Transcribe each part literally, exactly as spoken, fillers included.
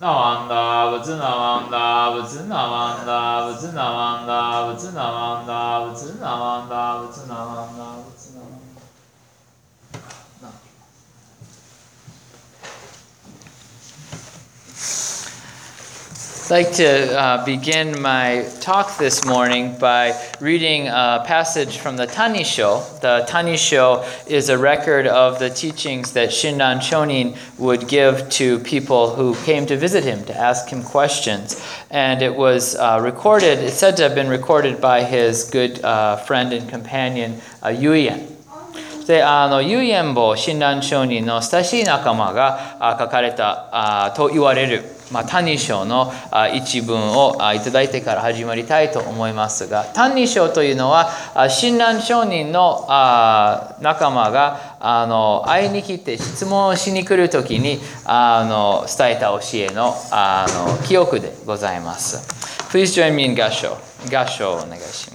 那完的，不知那完的，不知那完的，不知那完的，不知那完的，不知那完的，不知那完的，不知那完的。I'd like to uh, begin my talk this morning by reading a passage from the Tanisho. The Tanisho is a record of the teachings that Shinran Shonin would give to people who came to visit him, to ask him questions. And it was uh, recorded, it's said to have been recorded by his good uh, friend and companion, uh, Yuyen. で、あの、ユイエンボ親鸞上人の親しい仲間があ書かれたあと言われる、まあ、歎異抄のあ一文をあいただいてから始まりたいと思いますが、歎異抄というのはあ親鸞上人のあ仲間があの会いに来て質問をしに来るときにあの伝えた教えのあの記憶でございます。Please join me in 合唱。合唱をお願いします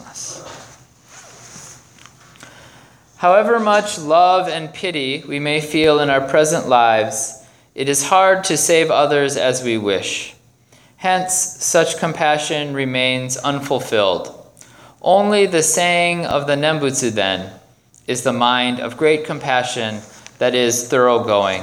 。However much love and pity we may feel in our present lives, it is hard to save others as we wish. Hence, such compassion remains unfulfilled. Only the saying of the Nembutsu, then, is the mind of great compassion that is thoroughgoing.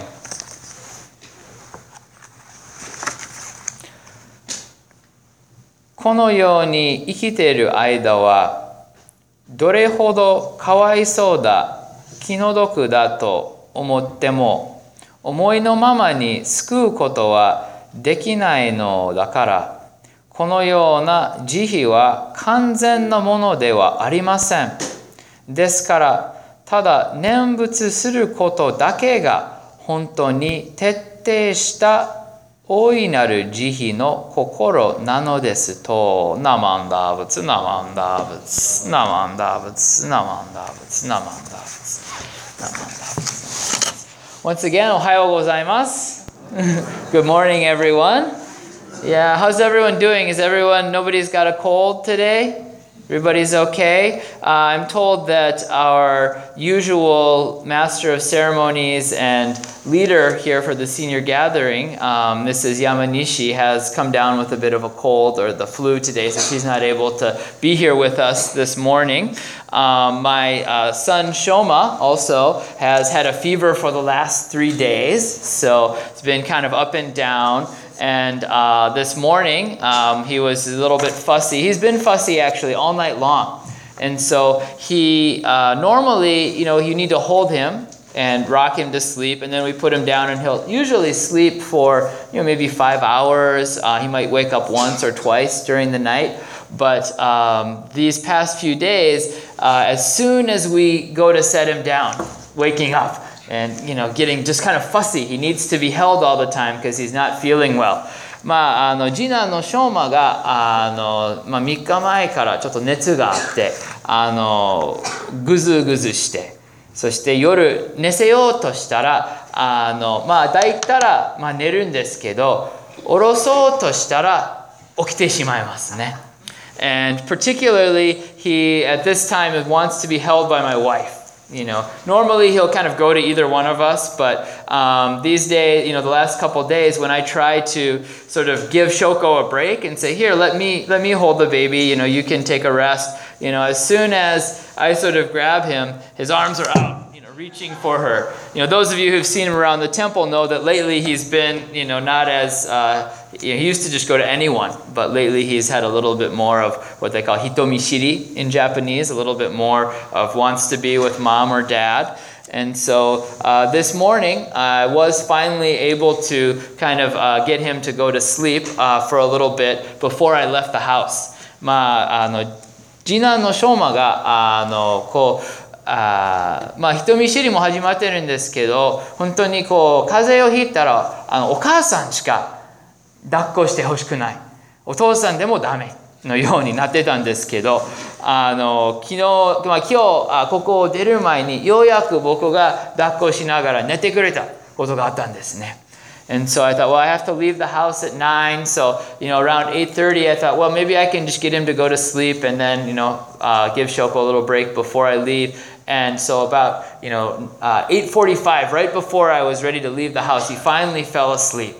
このように生きている間はどれほどかわいそうだ、気の毒だと思っても、思いのままに救うことはできないのだから、このような慈悲は完全なものではありません。ですから、ただ念仏することだけが本当に徹底した大いなる慈悲の心なのですと、ナマンダーブツ、ナマンダーブツ、ナマンダーブツ、ナマンダーブツ、ナマンダーブツ、ナマンダーブツ。Once again, おはようございます。Good morning, everyone. Yeah, how's everyone doing? Is everyone, nobody's got a cold today? Everybody's okay? Uh, I'm told that our usual master of ceremonies and leader here for the senior gathering, um, Missus Yamanishi, has come down with a bit of a cold or the flu today, so she's not able to be here with us this morning. Um, my uh, son Shoma also has had a fever for the last three days, so it's been kind of up and down. And uh, this morning, um, he was a little bit fussy. He's been fussy actually all night long. And so he, uh, normally, you know, you need to hold him and rock him to sleep. And then we put him down and he'll usually sleep for, you know, maybe five hours. Uh, he might wake up once or twice during the night. But um, these past few days, uh, as soon as we go to set him down, waking up, and, you know, getting just kind of fussy. He needs to be held all the time because he's not feeling well. まあ、あの次男のショーマがあの、まあ、みっかまえからちょっと熱があってあのぐずぐずしてそして夜寝せようとしたらあの、まあ、抱いたら、まあ、寝るんですけど下ろそうとしたら起きてしまいますね。And particularly, he at this time wants to be held by my wife. You know, normally he'll kind of go to either one of us, but um, these days, you know, the last couple of days when I try to sort of give Shoko a break and say, here, let me let me hold the baby, you know, you can take a rest. You know, as soon as I sort of grab him, his arms are out, you know, reaching for her. You know, those of you who've seen him around the temple know that lately he's been, you know, not as, uh, you know, he used to just go to anyone, but lately he's had a little bit more of what they call hitomishiri in Japanese, a little bit more of wants to be with mom or dad. And so uh, this morning, I was finally able to kind of uh, get him to go to sleep uh, for a little bit before I left the house. まあ、あの、次男のショーマが、あの、こう、あまあ人見知りも始まってるんですけど、本当にこう風邪をひいたらあのお母さんしか抱っこしてほしくない、お父さんでもダメのようになってたんですけど、あの昨日、まあ、今日あここを出る前にようやく僕が抱っこしながら寝てくれたことがあったんですね。And so I thought, well, I have to leave the house at nine. So, you know, around eight thirty, I thought, well, maybe I can just get him to go to sleep and then, you know, uh, give Shoko a little break before I leave. And so about, you know, uh, eight forty-five, right before I was ready to leave the house, he finally fell asleep.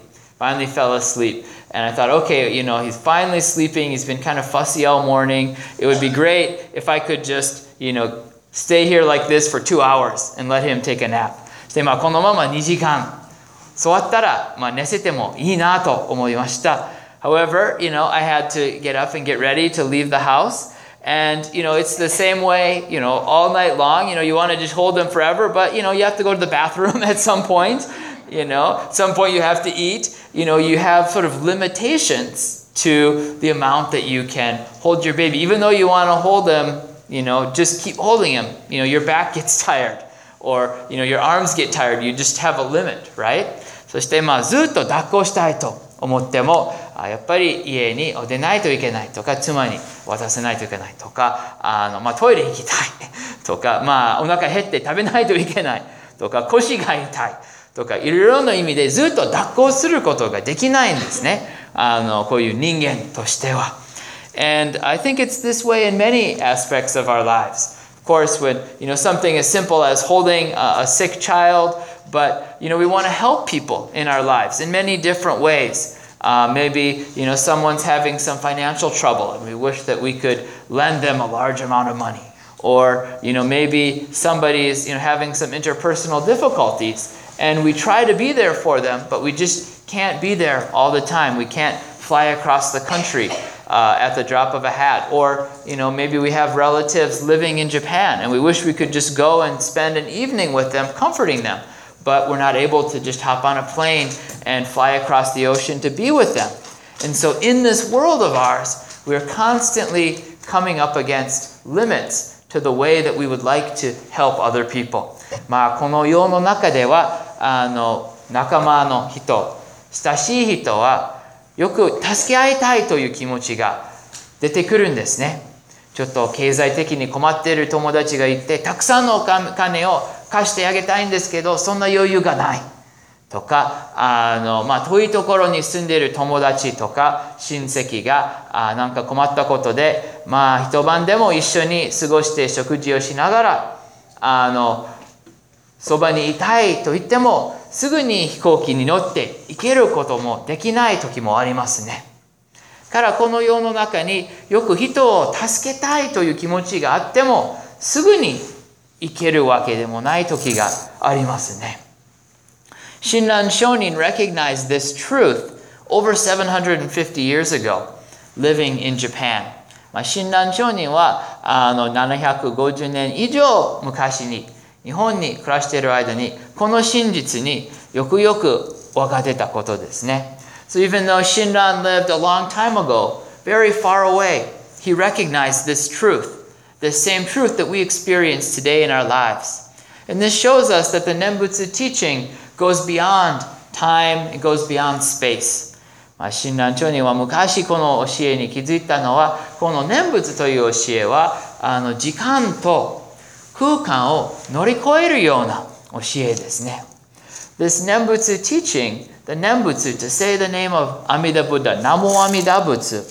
finally fell asleep. And I thought, okay, you know, he's finally sleeping. He's been kind of fussy all morning. It would be great if I could just, you know, stay here like this for two hours and let him take a nap. で、まあ、このままにじかん座ったら、まあ、寝せてもいいなと思いました。However, you know, I had to get up and get ready to leave the house. And, you know, it's the same way, you know, all night long. You know, you want to just hold them forever, but, you know, you have to go to the bathroom at some point. You know, at some point you have to eat. You know, you have sort of limitations to the amount that you can hold your baby. Even though you want to hold them, you know, just keep holding him. You know, your back gets tired. Or, you know, your arms get tired. You just have a limit, right? そして、まあ、ずっと抱っこしたいと思っても、やっぱり家に出ないといけないとか、妻に渡せないといけないとか、あの、まあ、トイレ行きたいとか、まあ、お腹減って食べないといけないとか、腰が痛いとか、いろいろな意味でずっと抱っこすることができないんですね。あの、こういう人間としては。And I think it's this way in many aspects of our lives. Of course, when, you know, something as simple as holding a, a sick child, but, you know, we want to help people in our lives in many different ways. Uh, maybe, you know, someone's having some financial trouble and we wish that we could lend them a large amount of money. Or, you know, maybe somebody is, you know, having some interpersonal difficulties and we try to be there for them, but we just can't be there all the time. We can't fly across the country uh, at the drop of a hat. Or, you know, maybe we have relatives living in Japan and we wish we could just go and spend an evening with them, comforting them. But we're not able to just hop on a plane and fly across the ocean to be with them. And so in this world of ours, we're constantly coming up against limits to the way that we would like to help other people. まあ、この世の中では、あの、仲間の人、親しい人は、よく助け合いたいという気持ちが出てくるんですね。ちょっと経済的に困っている友達がいて、たくさんのお金を貸してあげたいんですけど、そんな余裕がないとか、あの、まあ、遠いところに住んでいる友達とか親戚があなんか困ったことで、まあ、一晩でも一緒に過ごして食事をしながら、あの、そばにいたいと言っても、すぐに飛行機に乗って行けることもできない時もありますね。からこの世の中によく人を助けたいという気持ちがあっても、すぐに行けるわけでもない時がありますね。Shinran Shonin recognized this truth over seven hundred fifty years ago, living in Japan. まあ、Shinran Shoninはあのななひゃくごじゅうねん以上昔に日本に暮らしている間にこの真実によくよく分かってたことですね。So even though Shinran lived a long time ago, very far away, he recognized this truth, this same truth that we experience today in our lives. And this shows us that the Nembutsu teaching goes beyond time, it goes beyond space. まあ、親鸞上人は昔この教えに気づいたのは、この念仏という教えはあの時間と空間を乗り越えるような教えですね。This Nembutsu teaching, the Nembutsu, to say the name of Amida Buddha, Namo Amida Butsu,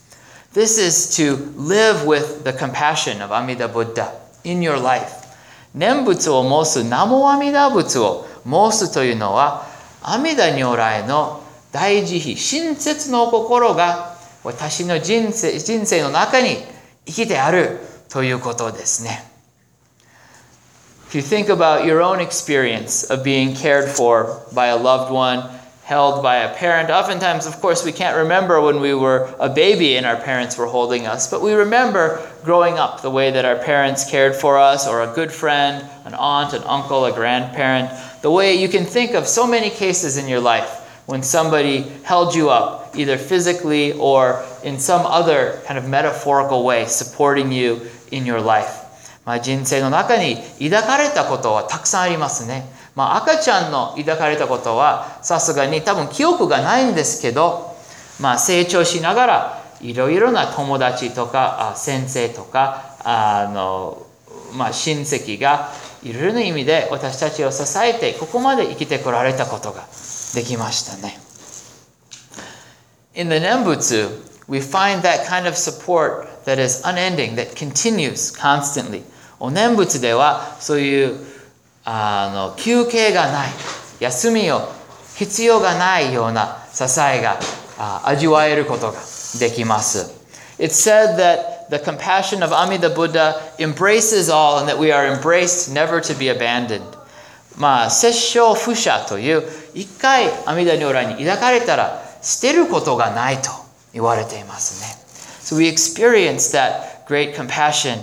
this is to live with the compassion of Amida Buddha in your life. 念仏を申す、ナモ阿弥陀仏を申すというのは、阿弥陀如来の大慈悲、親切の心が私の人生、人生の中に生きてあるということですね。If you think about your own experience of being cared for by a loved one, held by a parent, oftentimes, of course, we can't remember when we were a baby and our parents were holding us, but we remember growing up the way that our parents cared for us, or a good friend, an aunt, an uncle, a grandparent, the way you can think of so many cases in your life when somebody held you up, either physically or in some other kind of metaphorical way, supporting you in your life. まあ、人生の中に抱かれたことはたくさんありますね。まあ、赤ちゃんの抱かれたことはさすがに多分記憶がないんですけど、まあ、成長しながらいろいろな友達とか先生とかあの、まあ、親戚がいろいろな意味で私たちを支えてここまで生きてこられたことができましたね。In the Nembutsu, we find that kind of support that is unending, that continues constantly. お念仏ではそういうあの休憩がない、休みを必要がないような支えが味わえることができます。It's said that the compassion of Amida Buddha embraces all and that we are embraced never to be abandoned. まあ、摂生不捨という一回阿弥陀如来に抱かれたら捨てることがないと言われていますね。So we experience that great compassion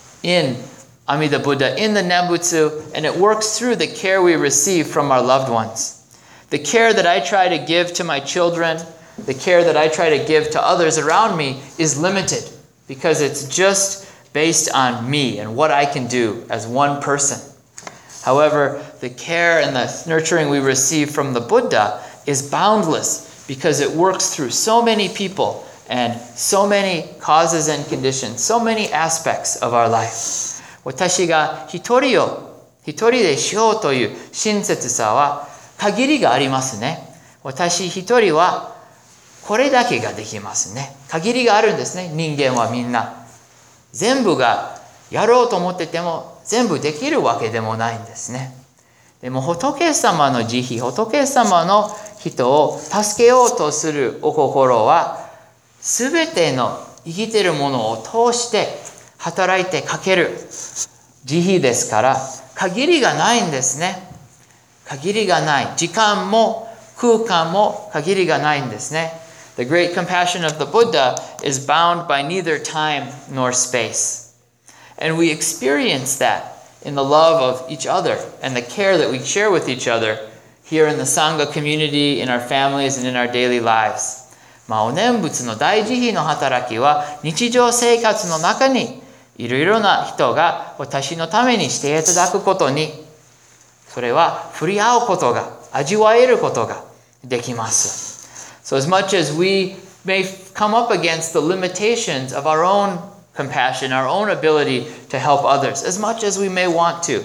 in Amida Buddha, in the Nembutsu, and it works through the care we receive from our loved ones. The care that I try to give to my children, the care that I try to give to others around me is limited because it's just based on me and what I can do as one person. However, the care and the nurturing we receive from the Buddha is boundless because it works through so many people and so many causes and conditions, so many aspects of our life. 私が一人を一人でしようという親切さは限りがありますね。私一人はこれだけができますね。限りがあるんですね。人間はみんな。全部がやろうと思ってても全部できるわけでもないんですね。でも仏様の慈悲、仏様の人を助けようとするお心はすべての生きているものを通して働いてかける慈悲ですから限りがないんですね。限りがない。時間も空間も限りがないんですね。The great compassion of the Buddha is bound by neither time nor space. And we experience that in the love of each other and the care that we share with each other here in the Sangha community, in our families, and in our daily lives. まあ、お念仏の大慈悲の働きは日常生活の中にいろいろな人が私のためにしていただくことに、それは触れ合うことが、味わえることができます。So as much as we may come up against the limitations of our own compassion, our own ability to help others, as much as we may want to,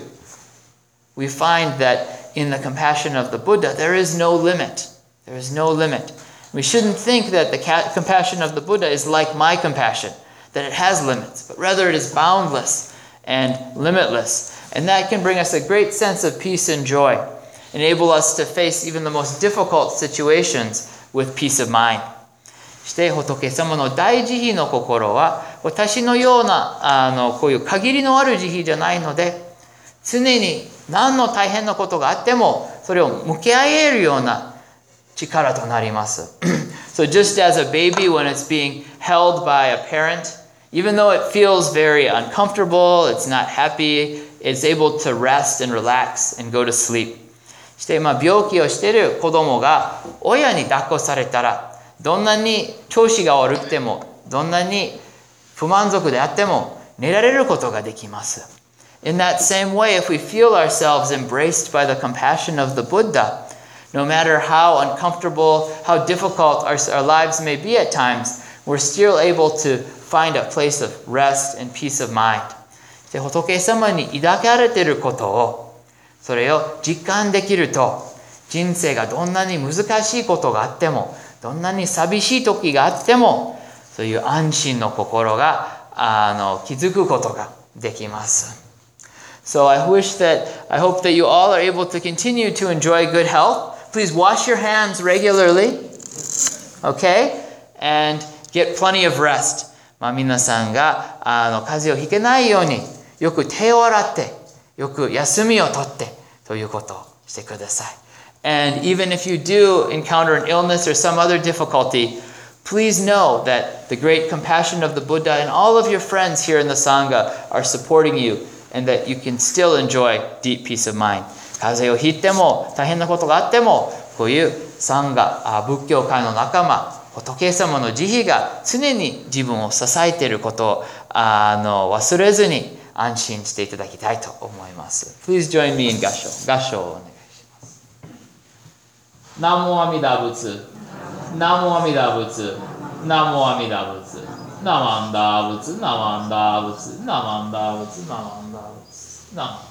we find that in the compassion of the Buddha, there is no limit. There is no limit. We shouldn't think that the compassion of the Buddha is like my compassion, that it has limits, but rather it is boundless and limitless. And that can bring us a great sense of peace and joy, enable us to face even the most difficult situations with peace of mind. して仏様の大慈悲の心は私のようなあのこういう限りのある慈悲じゃないので、常に何の大変なことがあってもそれを向き合えるような力となります。So just as a baby when it's being held by a parent, even though it feels very uncomfortable, it's not happy, it's able to rest and relax and go to sleep. してまあ病気をしている子供が親に抱っこされたら、どんなに調子が悪くても、どんなに不満足であっても寝られることができます。In that same way, if we feel ourselves embraced by the compassion of the Buddha, no matter how uncomfortable, how difficult our, our lives may be at times, we're still able to find a place of rest and peace of mind. で、仏様に抱かれていることを、それを実感できると、人生がどんなに難しいことがあっても、どんなに寂しい時があっても、そういう安心の心があの気づくことができます。So I wish that, I hope that you all are able to continue to enjoy good health. Please wash your hands regularly, okay? And get plenty of rest. まあ皆さんがあの風邪をひけないようによく手を洗って、よく休みをとってということをしてください。And even if you do encounter an illness or some other difficulty, please know that the great compassion of the Buddha and all of your friends here in the Sangha are supporting you and that you can still enjoy deep peace of mind. 風邪をひいても大変なことがあっても、こういうサンガ、仏教界の仲間、仏様の慈悲が常に自分を支えていることをあの忘れずに安心していただきたいと思います。Please join me in 合唱。合唱をお願いします。南無阿弥陀仏。南無阿弥陀仏。南無阿弥陀仏。ナマンダー仏。ナマンダー仏。ナマンダー仏。ナマンダー仏。ナマン